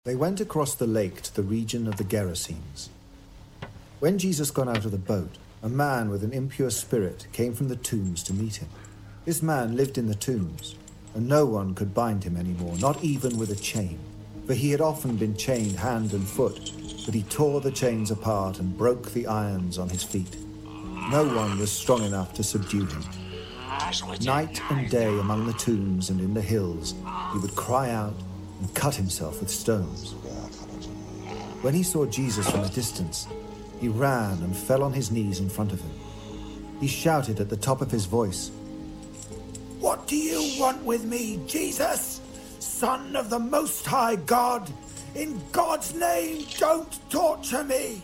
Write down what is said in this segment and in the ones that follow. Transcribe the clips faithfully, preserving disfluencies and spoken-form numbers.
They went across the lake to the region of the Gerasenes. When Jesus got out of the boat, a man with an impure spirit came from the tombs to meet him. This man lived in the tombs, and no one could bind him anymore, not even with a chain. For he had often been chained hand and foot, but he tore the chains apart and broke the irons on his feet. No one was strong enough to subdue him. Night and day among the tombs and in the hills, he would cry out and cut himself with stones. When he saw Jesus from a distance, he ran and fell on his knees in front of him. He shouted at the top of his voice, "What do you want with me, Jesus, Son of the Most High God? In God's name, don't torture me!"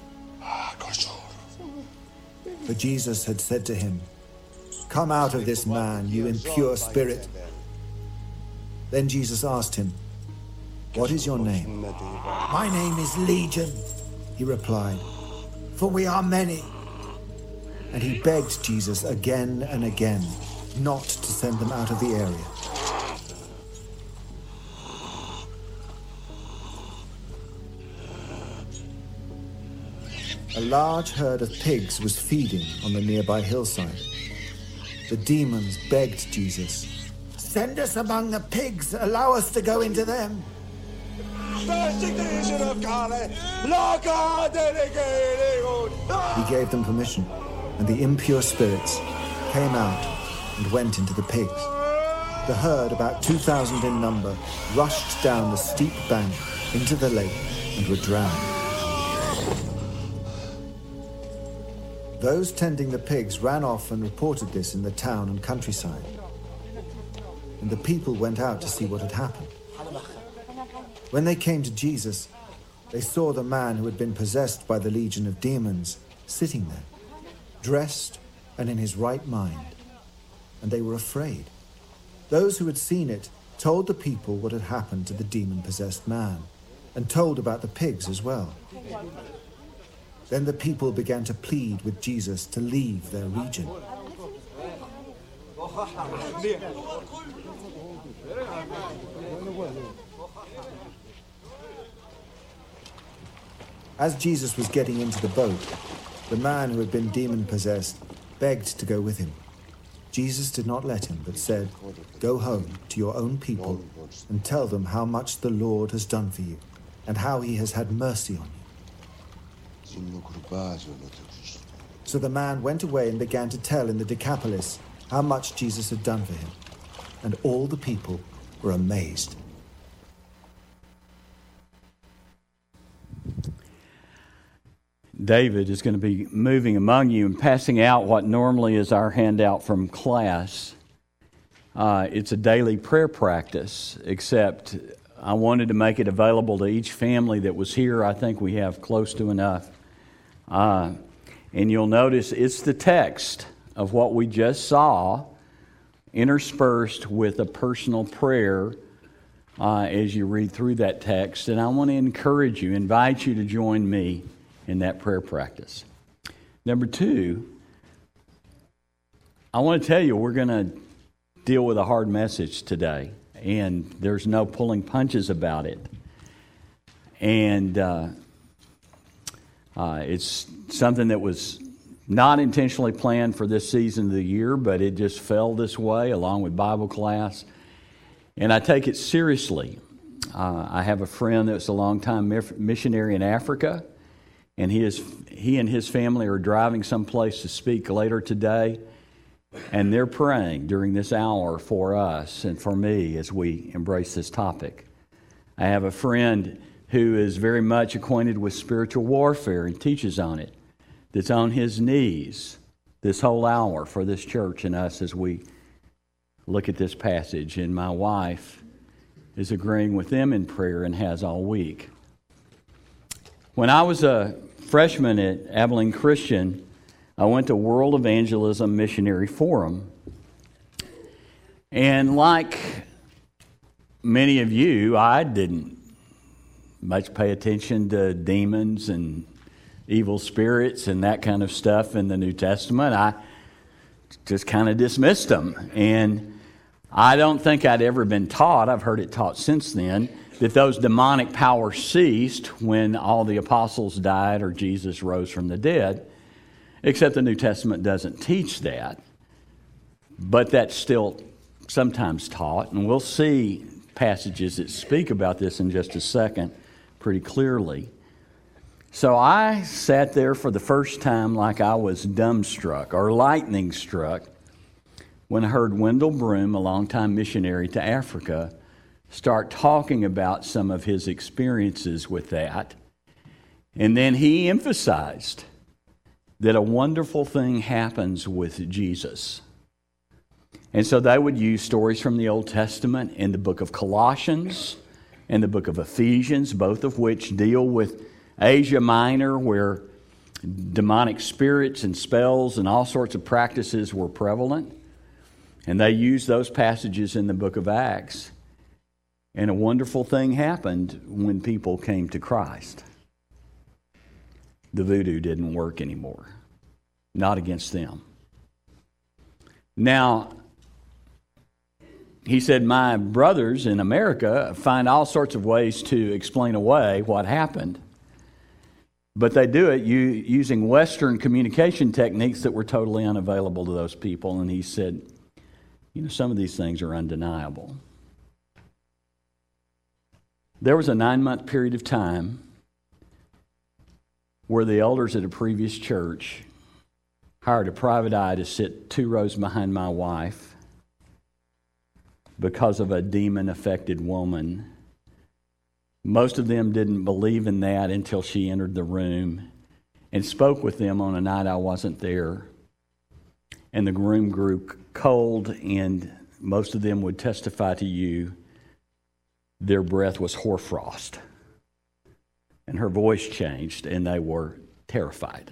But Jesus had said to him, "Come out of this man, you impure spirit." Then Jesus asked him, "What is your name?" "My name is Legion," he replied, "for we are many." And he begged Jesus again and again not to send them out of the area. A large herd of pigs was feeding on the nearby hillside. The demons begged Jesus, "Send us among the pigs, allow us to go into them." He gave them permission, and the impure spirits came out and went into the pigs. The herd, about two thousand in number, rushed down the steep bank into the lake and were drowned. Those tending the pigs ran off and reported this in the town and countryside. And the people went out to see what had happened. When they came to Jesus, they saw the man who had been possessed by the legion of demons sitting there, dressed and in his right mind, and they were afraid. Those who had seen it told the people what had happened to the demon-possessed man, and told about the pigs as well. Then the people began to plead with Jesus to leave their region. As Jesus was getting into the boat, the man who had been demon-possessed begged to go with him. Jesus did not let him, but said, "Go home to your own people and tell them how much the Lord has done for you and how he has had mercy on you." So the man went away and began to tell in the Decapolis how much Jesus had done for him, and all the people were amazed. David is going to be moving among you and passing out what normally is our handout from class. Uh, it's a daily prayer practice, except I wanted to make it available to each family that was here. I think we have close to enough. Uh, and you'll notice it's the text of what we just saw interspersed with a personal prayer uh, as you read through that text. And I want to encourage you, invite you to join me in that prayer practice. Number two, I want to tell you we're going to deal with a hard message today, and there's no pulling punches about it. And uh, uh, it's something that was not intentionally planned for this season of the year, but it just fell this way along with Bible class. And I take it seriously. Uh, I have a friend that's a longtime missionary in Africa, and he is he and his family are driving someplace to speak later today, and they're praying during this hour for us and for me as we embrace this topic. I have a friend who is very much acquainted with spiritual warfare and teaches on it, that's on his knees this whole hour for this church and us as we look at this passage. And my wife is agreeing with them in prayer and has all week. When I was a freshman at Abilene Christian, I went to World Evangelism Missionary Forum. And like many of you, I didn't much pay attention to demons and evil spirits and that kind of stuff in the New Testament. I just kind of dismissed them. And I don't think I'd ever been taught, I've heard it taught since then, that those demonic powers ceased when all the apostles died or Jesus rose from the dead, except the New Testament doesn't teach that. But that's still sometimes taught, and we'll see passages that speak about this in just a second pretty clearly. So I sat there for the first time like I was dumbstruck or lightning struck when I heard Wendell Broom, a longtime missionary to Africa, start talking about some of his experiences with that. And then he emphasized that a wonderful thing happens with Jesus. And so they would use stories from the Old Testament in the book of Colossians and the book of Ephesians, both of which deal with Asia Minor, where demonic spirits and spells and all sorts of practices were prevalent. And they used those passages in the book of Acts. And a wonderful thing happened when people came to Christ. The voodoo didn't work anymore. Not against them. Now, he said, my brothers in America find all sorts of ways to explain away what happened. But they do it using Western communication techniques that were totally unavailable to those people. And he said, you know, some of these things are undeniable. There was a nine-month period of time where the elders at a previous church hired a private eye to sit two rows behind my wife because of a demon-affected woman. Most of them didn't believe in that until she entered the room and spoke with them on a night I wasn't there. And the room grew cold, and most of them would testify to you their breath was hoarfrost. And her voice changed, and they were terrified.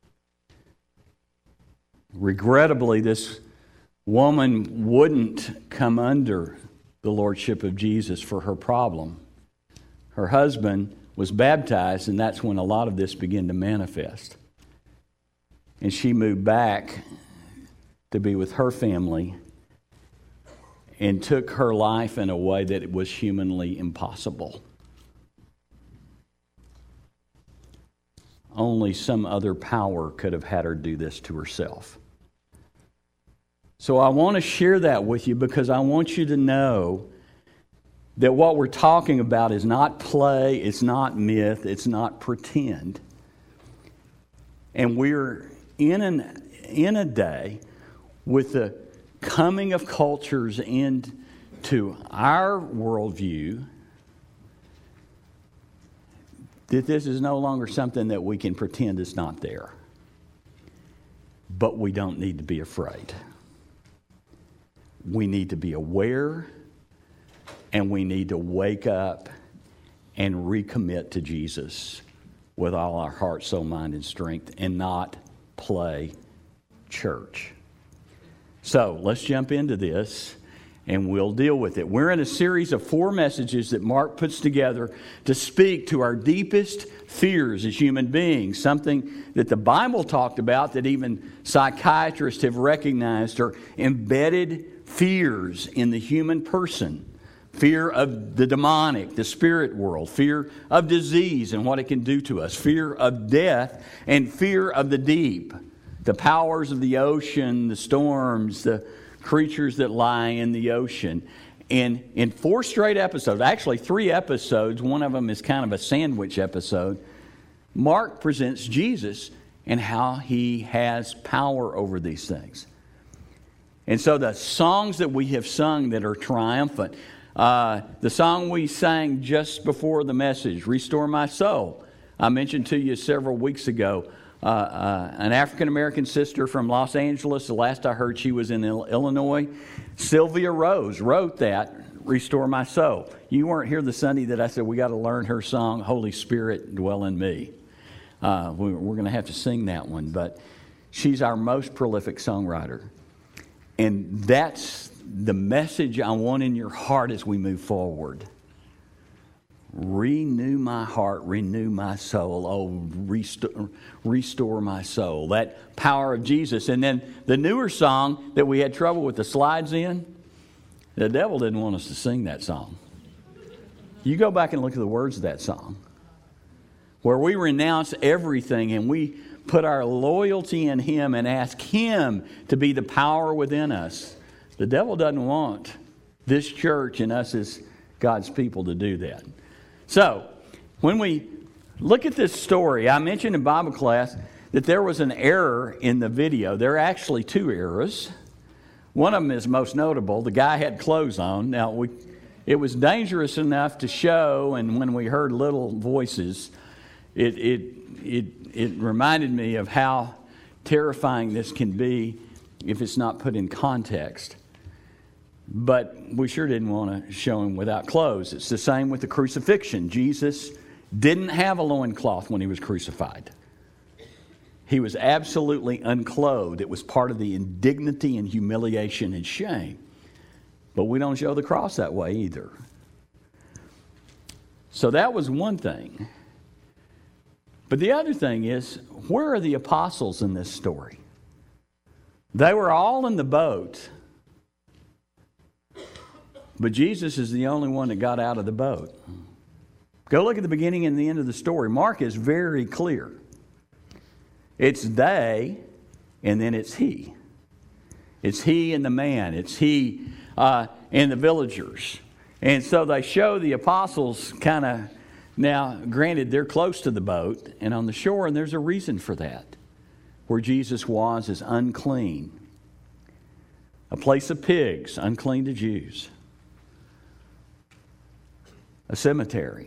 Regrettably, this woman wouldn't come under the lordship of Jesus for her problem. Her husband was baptized, and that's when a lot of this began to manifest. And she moved back to be with her family and took her life in a way that was humanly impossible. Only some other power could have had her do this to herself. So I want to share that with you because I want you to know that what we're talking about is not play, it's not myth, it's not pretend. And we're in an in a day with the coming of cultures into our worldview that this is no longer something that we can pretend is not there. But we don't need to be afraid. We need to be aware, and we need to wake up and recommit to Jesus with all our heart, soul, mind, and strength, and not play church. So let's jump into this, and we'll deal with it. We're in a series of four messages that Mark puts together to speak to our deepest fears as human beings, something that the Bible talked about that even psychiatrists have recognized are embedded fears in the human person. Fear of the demonic, the spirit world, fear of disease and what it can do to us, fear of death, and fear of the deep. The powers of the ocean, the storms, the creatures that lie in the ocean. And in four straight episodes, actually three episodes, one of them is kind of a sandwich episode, Mark presents Jesus and how he has power over these things. And so the songs that we have sung that are triumphant, uh, the song we sang just before the message, Restore My Soul, I mentioned to you several weeks ago, Uh, uh, an African-American sister from Los Angeles. The last I heard, she was in Illinois. Sylvia Rose wrote that, Restore My Soul. You weren't here the Sunday that I said we got to learn her song, Holy Spirit, Dwell in Me. Uh, we, we're going to have to sing that one, but she's our most prolific songwriter. And that's the message I want in your heart as we move forward. Renew my heart, renew my soul. Oh, restore, restore my soul. That power of Jesus. And then the newer song that we had trouble with the slides in, The devil didn't want us to sing that song. You go back and look at the words of that song, where we renounce everything and we put our loyalty in Him and ask Him to be the power within us. The devil doesn't want this church and us as God's people to do that. So, when we look at this story, I mentioned in Bible class that there was an error in the video. There are actually two errors. One of them is most notable. The guy had clothes on. Now, we, it was dangerous enough to show, and when we heard little voices, it it it it reminded me of how terrifying this can be if it's not put in context. But we sure didn't want to show him without clothes. It's the same with the crucifixion. Jesus didn't have a loincloth when He was crucified. He was absolutely unclothed. It was part of the indignity and humiliation and shame. But we don't show the cross that way either. So that was one thing. But the other thing is, where are the apostles in this story? They were all in the boat. But Jesus is the only one that got out of the boat. Go look at the beginning and the end of the story. Mark is very clear. It's they, and then it's he. It's he and the man. It's he uh, and the villagers. And so they show the apostles kind of, now granted they're close to the boat and on the shore, and there's a reason for that. Where Jesus was is unclean. A place of pigs, unclean to Jews. A cemetery.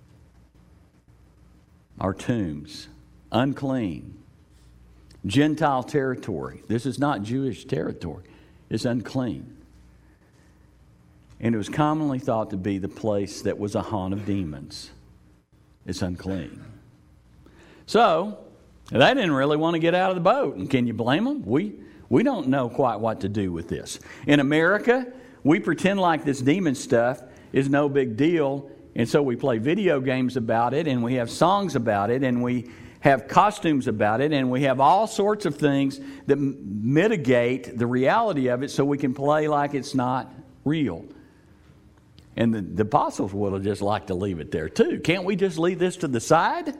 Our tombs, unclean. Gentile territory. This is not Jewish territory. It's unclean. And it was commonly thought to be the place that was a haunt of demons. It's unclean. So, they didn't really want to get out of the boat. And can you blame them? We, we don't know quite what to do with this. In America, we pretend like this demon stuff is no big deal. And so we play video games about it, and we have songs about it, and we have costumes about it, and we have all sorts of things that m- mitigate the reality of it so we can play like it's not real. And the, the apostles would have just liked to leave it there too. Can't we just leave this to the side?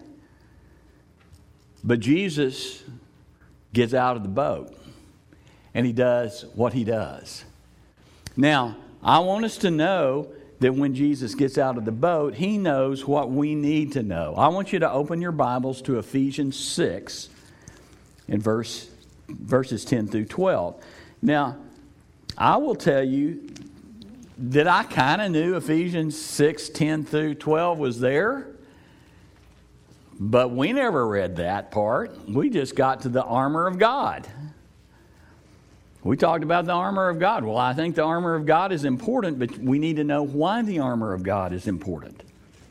But Jesus gets out of the boat, and He does what He does. Now, I want us to know that when Jesus gets out of the boat, He knows what we need to know. I want you to open your Bibles to Ephesians six in verse, verses ten through twelve. Now, I will tell you that I kind of knew Ephesians six, ten through twelve was there, but we never read that part. We just got to the armor of God. We talked about the armor of God. Well, I think the armor of God is important, but we need to know why the armor of God is important.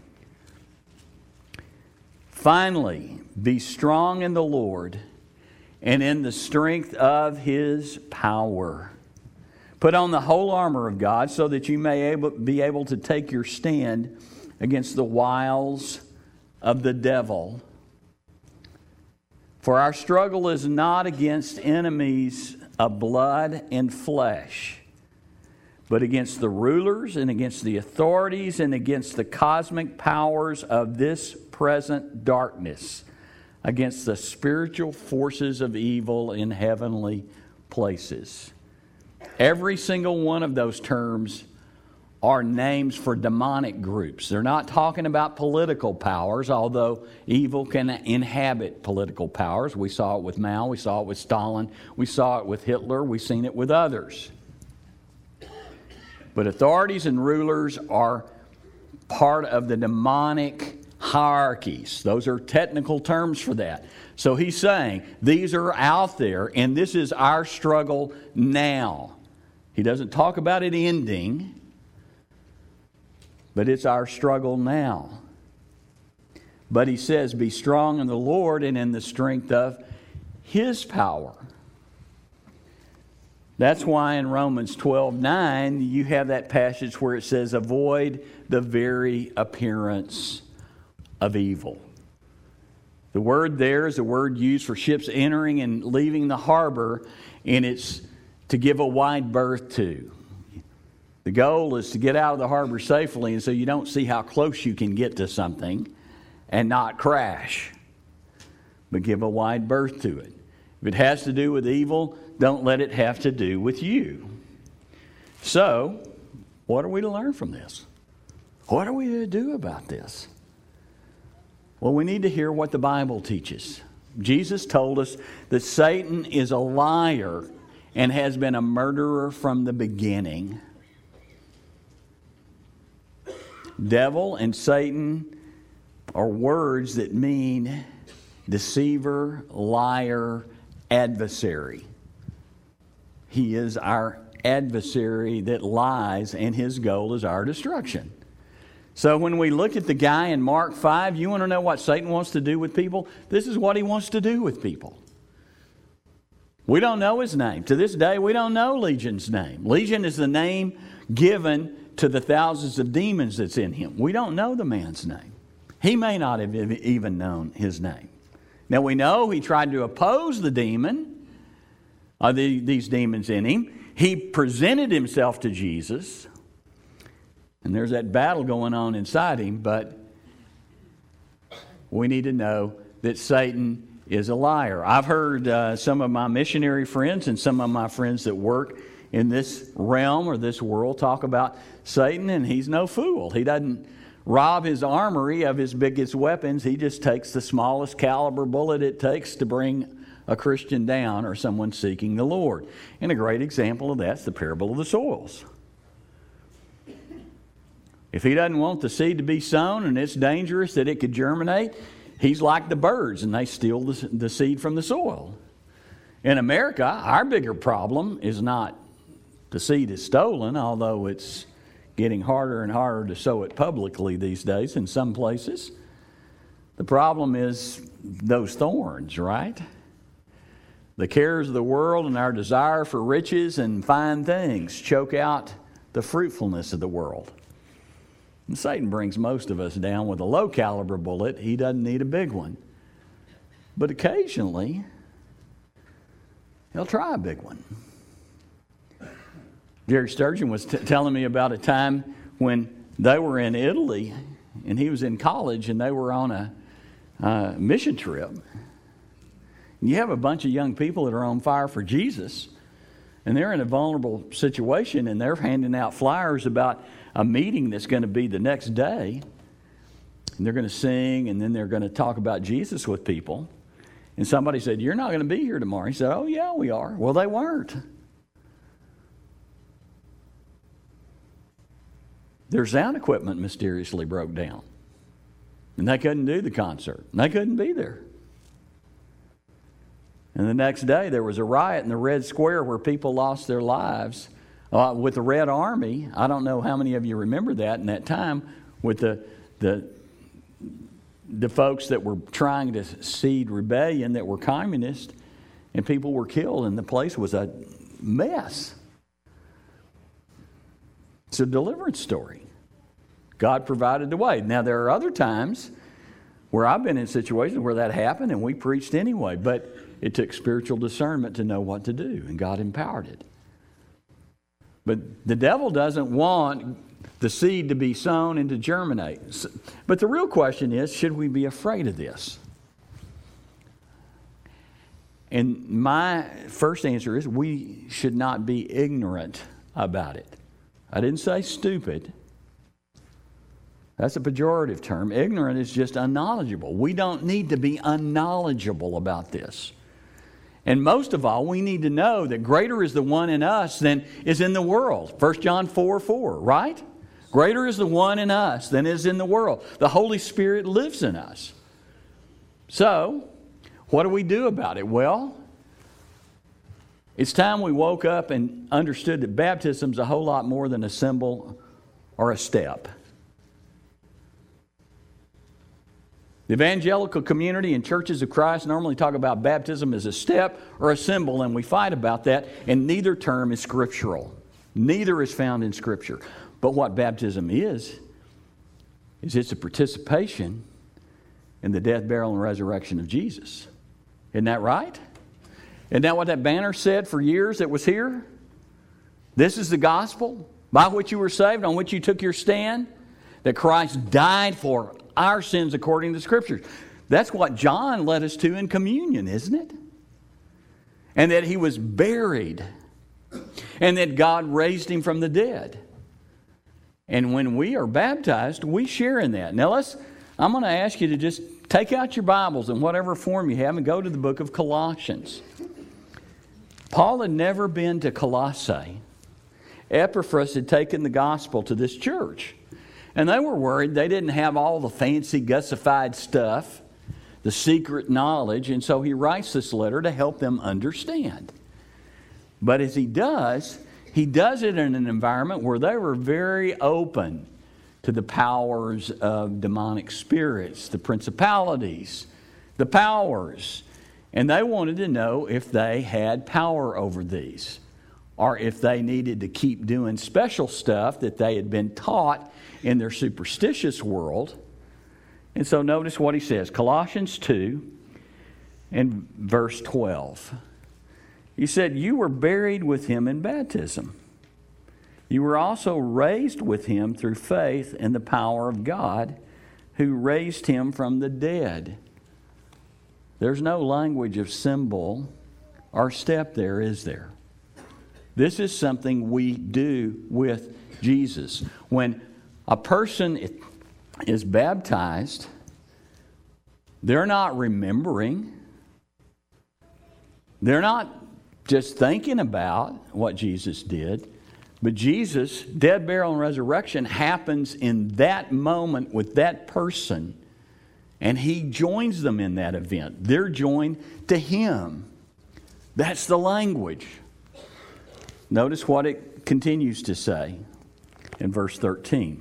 Finally, be strong in the Lord and in the strength of His power. Put on the whole armor of God so that you may able, be able to take your stand against the wiles of the devil. For our struggle is not against enemies of blood and flesh, but against the rulers and against the authorities and against the cosmic powers of this present darkness, against the spiritual forces of evil in heavenly places. Every single one of those terms are names for demonic groups. They're not talking about political powers, although evil can inhabit political powers. We saw it with Mao, we saw it with Stalin, we saw it with Hitler, we've seen it with others. But authorities and rulers are part of the demonic hierarchies. Those are technical terms for that. So he's saying these are out there, and this is our struggle now. He doesn't talk about it ending, but it's our struggle now. But he says, be strong in the Lord and in the strength of His power. That's why in Romans twelve nine, you have that passage where it says, avoid the very appearance of evil. The word there is a word used for ships entering and leaving the harbor, and it's to give a wide berth to. The goal is to get out of the harbor safely, and so you don't see how close you can get to something and not crash, but give a wide berth to it. If it has to do with evil, don't let it have to do with you. So, what are we to learn from this? What are we to do about this? Well, we need to hear what the Bible teaches. Jesus told us that Satan is a liar and has been a murderer from the beginning. Devil and Satan are words that mean deceiver, liar, adversary. He is our adversary that lies, and his goal is our destruction. So when we look at the guy in Mark five, you want to know what Satan wants to do with people? This is what he wants to do with people. We don't know his name. To this day, we don't know Legion's name. Legion is the name given to the thousands of demons that's in him. We don't know the man's name. He may not have even known his name. Now we know he tried to oppose the demon, uh, the, these demons in him. He presented himself to Jesus. And there's that battle going on inside him, but we need to know that Satan is a liar. I've heard uh, some of my missionary friends and some of my friends that work in this realm or this world talk about Satan, and he's no fool. He doesn't rob his armory of his biggest weapons. He just takes the smallest caliber bullet it takes to bring a Christian down or someone seeking the Lord. And a great example of that's the parable of the soils. If he doesn't want the seed to be sown and it's dangerous that it could germinate, he's like the birds and they steal the, the seed from the soil. In America, our bigger problem is not the seed is stolen, although it's getting harder and harder to sow it publicly these days in some places. The problem is those thorns, right? The cares of the world and our desire for riches and fine things choke out the fruitfulness of the world. And Satan brings most of us down with a low caliber bullet. He doesn't need a big one. But occasionally, he'll try a big one. Jerry Sturgeon was t- telling me about a time when they were in Italy and he was in college and they were on a uh, mission trip. And you have a bunch of young people that are on fire for Jesus and they're in a vulnerable situation and they're handing out flyers about a meeting that's going to be the next day. And they're going to sing and then they're going to talk about Jesus with people. And somebody said, "You're not going to be here tomorrow." He said, "Oh yeah, we are." Well, they weren't. Their sound equipment mysteriously broke down. And they couldn't do the concert. And they couldn't be there. And the next day there was a riot in the Red Square where people lost their lives uh, with the Red Army. I don't know how many of you remember that in that time with the the the folks that were trying to seed rebellion that were communist, and people were killed and the place was a mess. It's a deliverance story. God provided the way. Now, there are other times where I've been in situations where that happened and we preached anyway, but it took spiritual discernment to know what to do, and God empowered it. But the devil doesn't want the seed to be sown and to germinate. But the real question is, should we be afraid of this? And my first answer is we should not be ignorant about it. I didn't say stupid. That's a pejorative term. Ignorant is just unknowledgeable. We don't need to be unknowledgeable about this. And most of all, we need to know that greater is the one in us than is in the world. First John four four, right? Greater is the one in us than is in the world. The Holy Spirit lives in us. So, what do we do about it? Well, it's time we woke up and understood that baptism is a whole lot more than a symbol or a step. The evangelical community and churches of Christ normally talk about baptism as a step or a symbol, and we fight about that, and neither term is scriptural. Neither is found in Scripture. But what baptism is, is it's a participation in the death, burial, and resurrection of Jesus. Isn't that right? Isn't that what that banner said for years that was here? This is the gospel. by which you were saved, on which you took your stand, that Christ died for our sins according to the Scriptures. That's what John led us to in communion, isn't it? And that he was buried, and that God raised him from the dead. And when we are baptized, we share in that. Now let's, I'm going to ask you to just take out your Bibles in whatever form you have and go to the book of Colossians. Paul had never been to Colossae. Epaphras had taken the gospel to this church. And they were worried they didn't have all the fancy, gussified stuff, the secret knowledge, and so he writes this letter to help them understand. But as he does, he does it in an environment where they were very open to the powers of demonic spirits, the principalities, the powers. And they wanted to know if they had power over these, or if they needed to keep doing special stuff that they had been taught in their superstitious world. And so notice what he says, Colossians two and verse twelve. He said, you were buried with him in baptism. You were also raised with him through faith in the power of God, who raised him from the dead. There's no language of symbol or step there, is there? This is something we do with Jesus. When a person is baptized, they're not remembering. They're not just thinking about what Jesus did. But Jesus' death, burial, and resurrection happens in that moment with that person. And he joins them in that event. They're joined to him. That's the language. Notice what it continues to say in verse thirteen.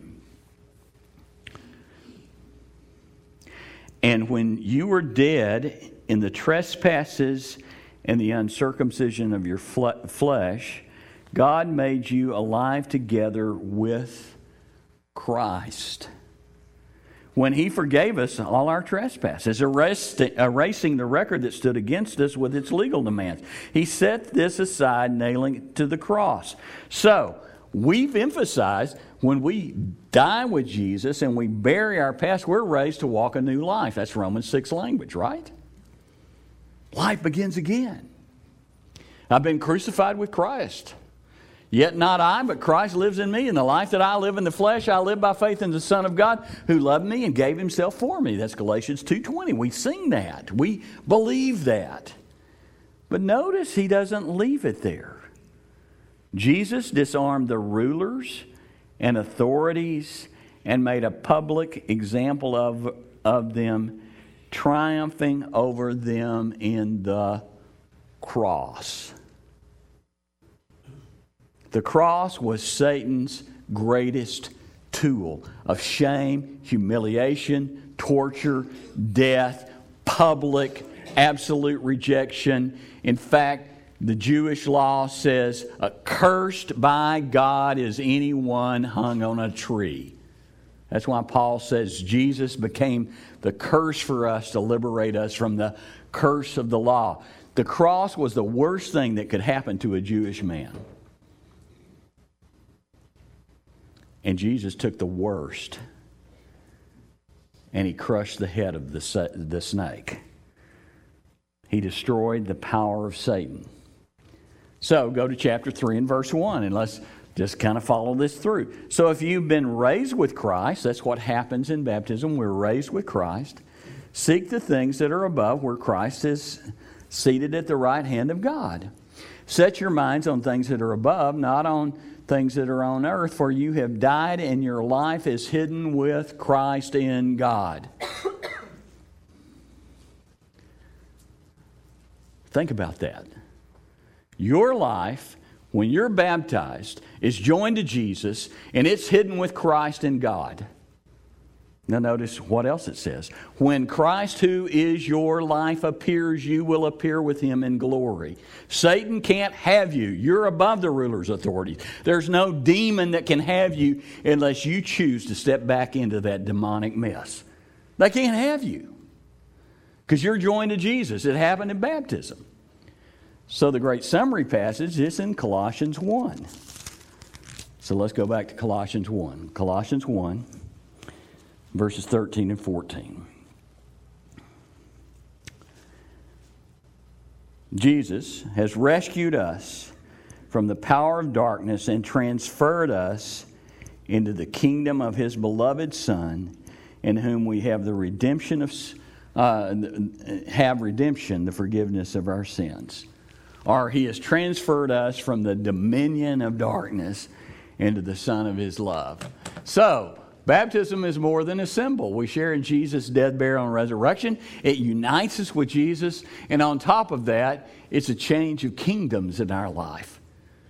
And when you were dead in the trespasses and the uncircumcision of your flesh, God made you alive together with Christ, when he forgave us all our trespasses, erasing the record that stood against us with its legal demands. He set this aside, nailing it to the cross. So, we've emphasized when we die with Jesus and we bury our past, we're raised to walk a new life. That's Romans six language, right? Life begins again. I've been crucified with Christ. Yet not I, but Christ lives in me. And the life that I live in the flesh, I live by faith in the Son of God who loved me and gave himself for me. That's Galatians two twenty. We sing that. We believe that. But notice he doesn't leave it there. Jesus disarmed the rulers and authorities and made a public example of, of them, triumphing over them in the cross. The cross was Satan's greatest tool of shame, humiliation, torture, death, public, absolute rejection. In fact, the Jewish law says, accursed by God is anyone hung on a tree. That's why Paul says Jesus became the curse for us to liberate us from the curse of the law. The cross was the worst thing that could happen to a Jewish man. And Jesus took the worst and he crushed the head of the, the snake. He destroyed the power of Satan. So go to chapter three and verse one and let's just kind of follow this through. So if you've been raised with Christ, that's what happens in baptism. We're raised with Christ. Seek the things that are above where Christ is seated at the right hand of God. Set your minds on things that are above, not on things that are on earth, for you have died and your life is hidden with Christ in God. Think about that. Your life, when you're baptized, is joined to Jesus and it's hidden with Christ in God. Now notice what else it says. When Christ, who is your life, appears, you will appear with him in glory. Satan can't have you. You're above the ruler's authority. There's no demon that can have you unless you choose to step back into that demonic mess. They can't have you because you're joined to Jesus. It happened in baptism. So the great summary passage is in Colossians one. So let's go back to Colossians one. Colossians one, verses thirteen and fourteen. Jesus has rescued us from the power of darkness and transferred us into the kingdom of His beloved Son, in whom we have the redemption of uh, have redemption, the forgiveness of our sins. Or He has transferred us from the dominion of darkness into the Son of His love. So, baptism is more than a symbol. We share in Jesus' death, burial, and resurrection. It unites us with Jesus. And on top of that, it's a change of kingdoms in our life.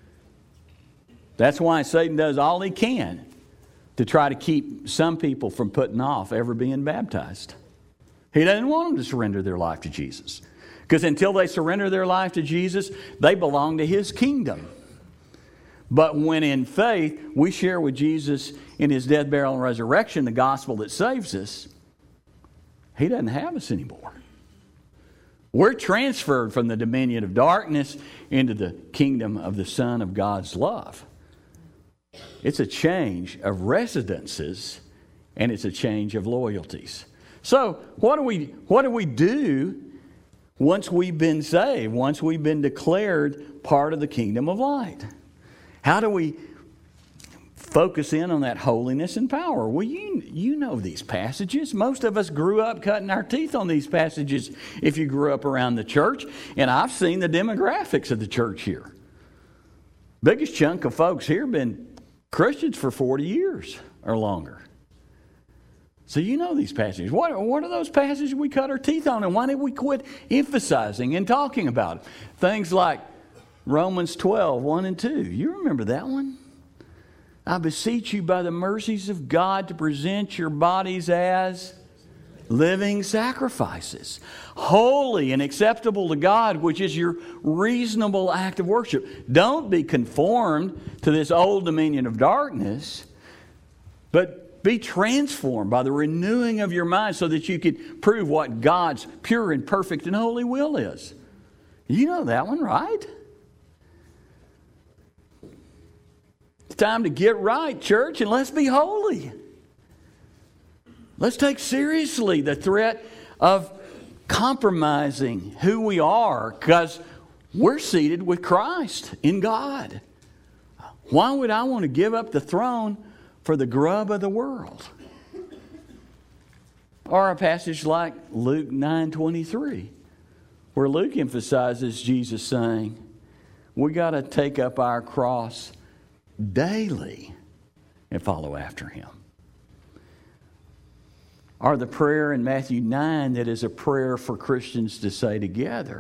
That's why Satan does all he can to try to keep some people from putting off ever being baptized. He doesn't want them to surrender their life to Jesus. Because until they surrender their life to Jesus, they belong to His kingdom. But when in faith we share with Jesus in His death, burial, and resurrection the gospel that saves us, He doesn't have us anymore. We're transferred from the dominion of darkness into the kingdom of the Son of God's love. It's a change of residences, and it's a change of loyalties. So what do we what do we do once we've been saved, once we've been declared part of the kingdom of light? How do we focus in on that holiness and power? Well, you, you know these passages. Most of us grew up cutting our teeth on these passages if you grew up around the church. And I've seen the demographics of the church here. Biggest chunk of folks here have been Christians for forty years or longer. So you know these passages. What, what are those passages we cut our teeth on? And why did we quit emphasizing and talking about them? Things like Romans twelve, one and two. You remember that one? I beseech you by the mercies of God to present your bodies as living sacrifices, holy and acceptable to God, which is your reasonable act of worship. Don't be conformed to this old dominion of darkness, but be transformed by the renewing of your mind so that you can prove what God's pure and perfect and holy will is. You know that one, right? It's time to get right, church, and let's be holy. Let's take seriously the threat of compromising who we are, because we're seated with Christ in God. Why would I want to give up the throne for the grub of the world? Or a passage like Luke nine twenty-three, where Luke emphasizes Jesus saying, we got to take up our cross daily and follow after Him. Or the prayer in Matthew nine that is a prayer for Christians to say together.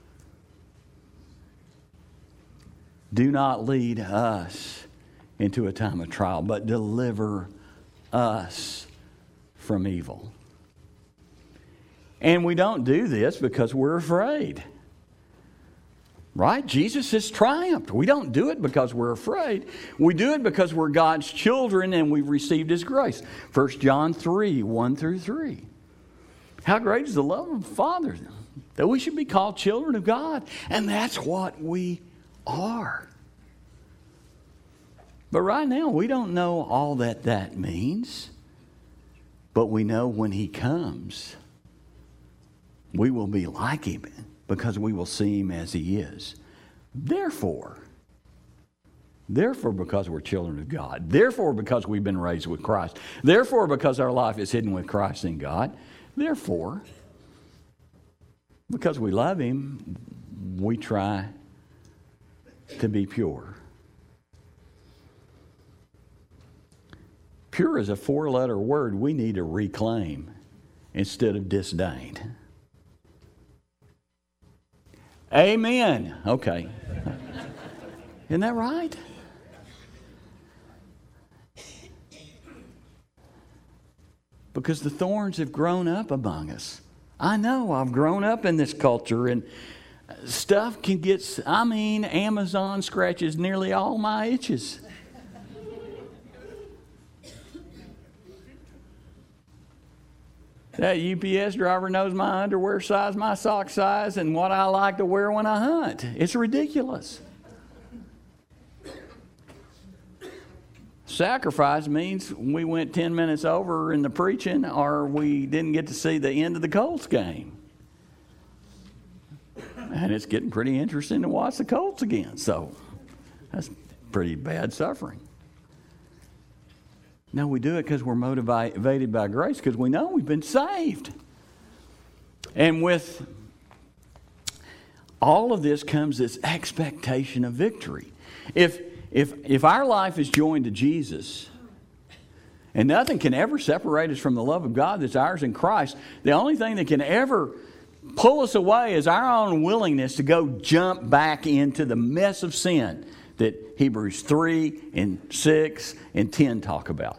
Do not lead us into a time of trial, but deliver us from evil. And we don't do this because we're afraid. Right? Jesus has triumphed. We don't do it because we're afraid. We do it because we're God's children and we've received His grace. First John three, one through three. How great is the love of the Father that we should be called children of God. And that's what we are. But right now, we don't know all that that means. But we know when He comes, we will be like Him, because we will see Him as He is. Therefore, therefore because we're children of God, therefore because we've been raised with Christ, therefore because our life is hidden with Christ in God, therefore, because we love Him, we try to be pure. Pure is a four-letter word we need to reclaim instead of disdain. Amen. Okay. Isn't that right? Because the thorns have grown up among us. I know I've grown up in this culture, and stuff can get, I mean, Amazon scratches nearly all my itches. That U P S driver knows my underwear size, my sock size, and what I like to wear when I hunt. It's ridiculous. sacrifice means we went ten minutes over in the preaching, or we didn't get to see the end of the Colts game. And it's getting pretty interesting to watch the Colts again. So that's pretty bad suffering. No, we do it because we're motivated by grace, because we know we've been saved. And with all of this comes this expectation of victory. If, if, if our life is joined to Jesus, and nothing can ever separate us from the love of God that's ours in Christ, the only thing that can ever pull us away is our own willingness to go jump back into the mess of sin that Hebrews three and six and ten talk about.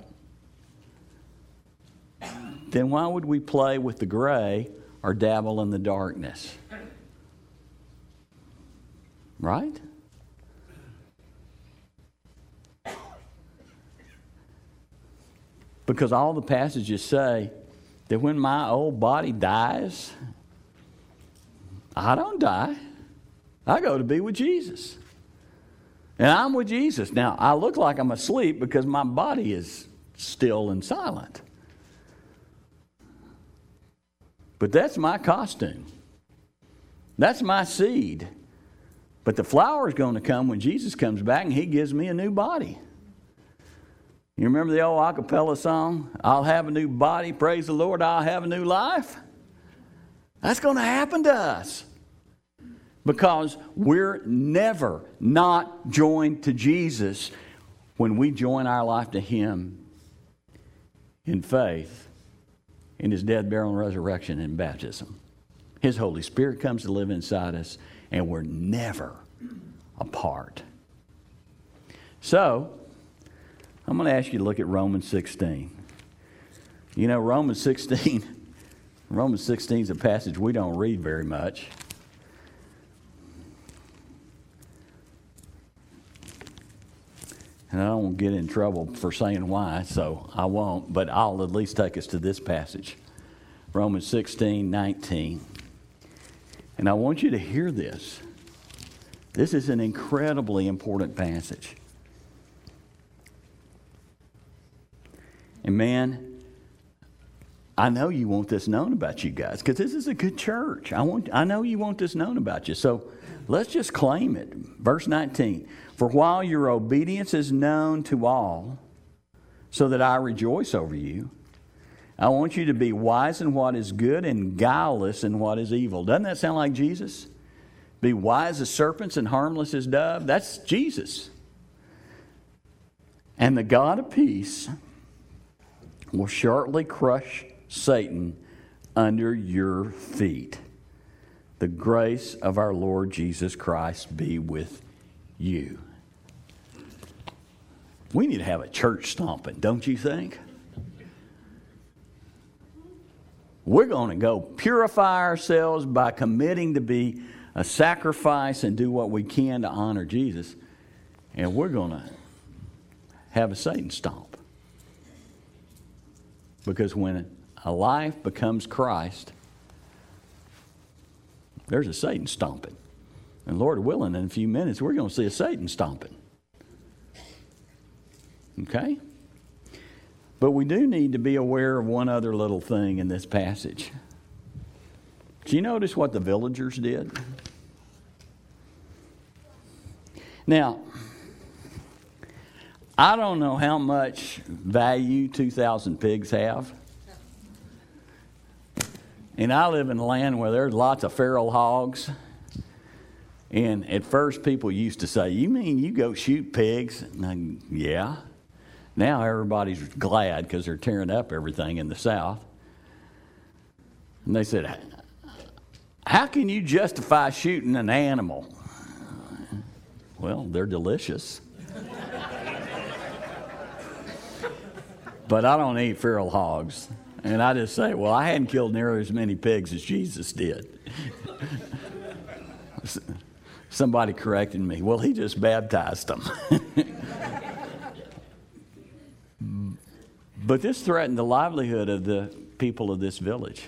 Then why would we play with the gray or dabble in the darkness? Right? Because all the passages say that when my old body dies, I don't die. I go to be with Jesus. And I'm with Jesus. Now, I look like I'm asleep because my body is still and silent. But that's my costume. That's my seed. But the flower is going to come when Jesus comes back and He gives me a new body. You remember the old a cappella song? I'll have a new body, praise the Lord, I'll have a new life. That's going to happen to us. Because we're never not joined to Jesus when we join our life to Him in faith, in His death, burial, and resurrection and baptism. His Holy Spirit comes to live inside us, and we're never apart. So, I'm going to ask you to look at Romans sixteen. You know, Romans sixteen, Romans sixteen is a passage we don't read very much. And I don't want to get in trouble for saying why, so I won't, but I'll at least take us to this passage. Romans sixteen, nineteen. And I want you to hear this. This is an incredibly important passage. And man, I know you want this known about you guys, because this is a good church. I want, I know you want this known about you. So let's just claim it. Verse nineteen. For while your obedience is known to all, so that I rejoice over you, I want you to be wise in what is good and guileless in what is evil. Doesn't that sound like Jesus? Be wise as serpents and harmless as doves. That's Jesus. And the God of peace will shortly crush Satan under your feet. The grace of our Lord Jesus Christ be with you. We need to have a church stomping, don't you think? We're going to go purify ourselves by committing to be a sacrifice and do what we can to honor Jesus. And we're going to have a Satan stomp. Because when a life becomes Christ, there's a Satan stomping. And Lord willing, in a few minutes, we're going to see a Satan stomping. Okay? But we do need to be aware of one other little thing in this passage. Do you notice what the villagers did? Now, I don't know how much value two thousand pigs have. And I live in a land where there's lots of feral hogs. And at first people used to say, you mean you go shoot pigs? And I, yeah. Now everybody's glad because they're tearing up everything in the South. And they said, how can you justify shooting an animal? Well, they're delicious. But I don't eat feral hogs. And I just say, well, I hadn't killed nearly as many pigs as Jesus did. Somebody corrected me. Well, he just baptized them. But this threatened the livelihood of the people of this village.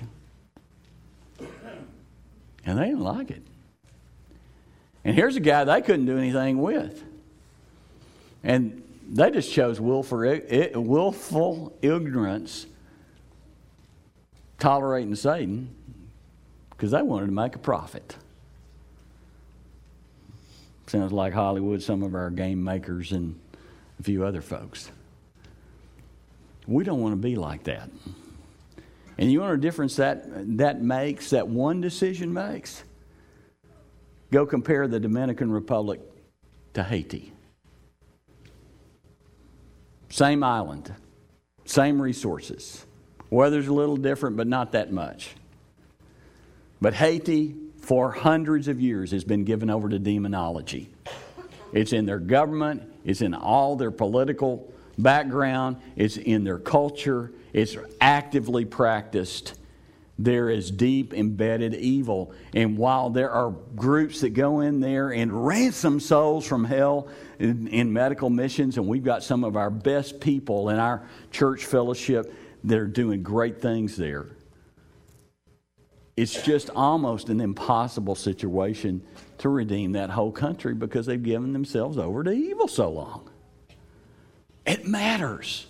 And they didn't like it. And here's a guy they couldn't do anything with. And they just chose willful, willful ignorance, tolerating Satan, because they wanted to make a profit. Sounds like Hollywood, some of our game makers and a few other folks. We don't want to be like that. And you know the difference that that makes, that one decision makes? Go compare the Dominican Republic to Haiti. Same island, same resources. Weather's a little different, but not that much. But Haiti, for hundreds of years, has been given over to demonology. It's in their government. It's in all their political background. It's in their culture. It's actively practiced. There is deep embedded evil. And while there are groups that go in there and ransom souls from hell in, in medical missions, and we've got some of our best people in our church fellowship that are doing great things there, it's just almost an impossible situation to redeem that whole country because they've given themselves over to evil so long. It matters.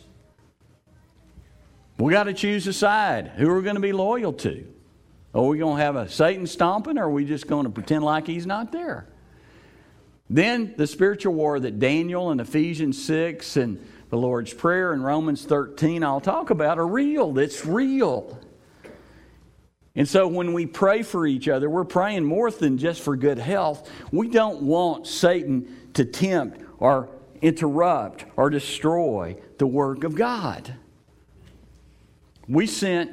We got to choose a side. Who are we going to be loyal to? Are we going to have a Satan stomping, or are we just going to pretend like he's not there? Then the spiritual war that Daniel and Ephesians six and the Lord's Prayer and Romans thirteen I'll talk about are real. It's real. And so when we pray for each other, we're praying more than just for good health. We don't want Satan to tempt or interrupt or destroy the work of God. We sent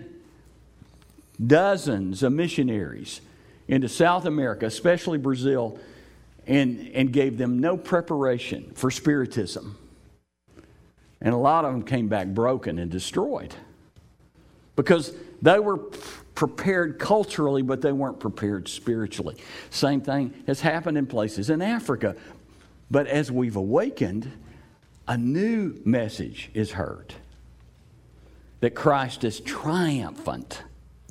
dozens of missionaries into South America, especially Brazil, and, and gave them no preparation for Spiritism. And a lot of them came back broken and destroyed because they were prepared culturally, but they weren't prepared spiritually. Same thing has happened in places in Africa. But as we've awakened, a new message is heard. That Christ is triumphant.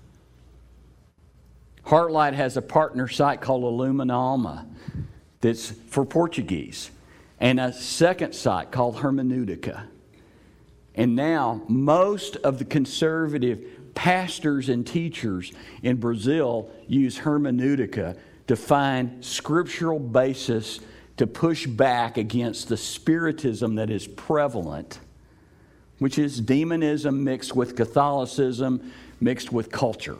Heartlight has a partner site called Illumina Alma that's for Portuguese. And a second site called Hermeneutica. And now most of the conservative pastors and teachers in Brazil use Hermeneutica to find scriptural basis to push back against the Spiritism that is prevalent, which is demonism mixed with Catholicism, mixed with culture.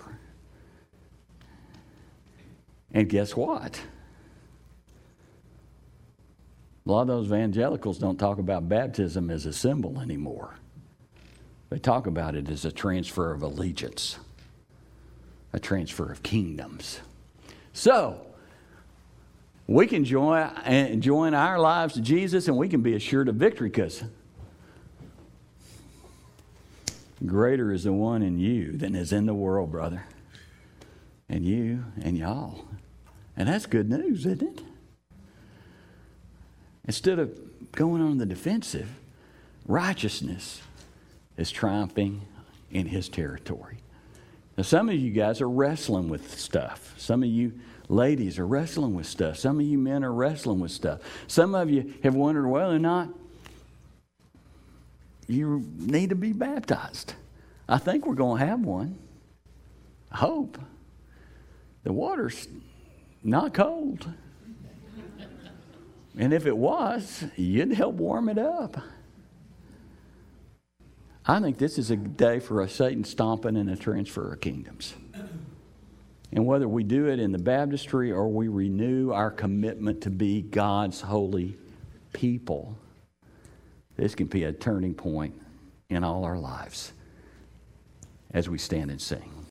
And guess what? A lot of those evangelicals don't talk about baptism as a symbol anymore. They talk about it as a transfer of allegiance, a transfer of kingdoms. So, we can join, join our lives to Jesus, and we can be assured of victory because greater is the one in you than is in the world, brother. And you and y'all. And that's good news, isn't it? Instead of going on the defensive, righteousness is triumphing in his territory. Now, some of you guys are wrestling with stuff. Some of you ladies are wrestling with stuff. Some of you men are wrestling with stuff. Some of you have wondered whether or not you need to be baptized. I think we're going to have one. I hope. The water's not cold. And if it was, you'd help warm it up. I think this is a day for a Satan stomping and a transfer of kingdoms. And whether we do it in the baptistry or we renew our commitment to be God's holy people, this can be a turning point in all our lives as we stand and sing.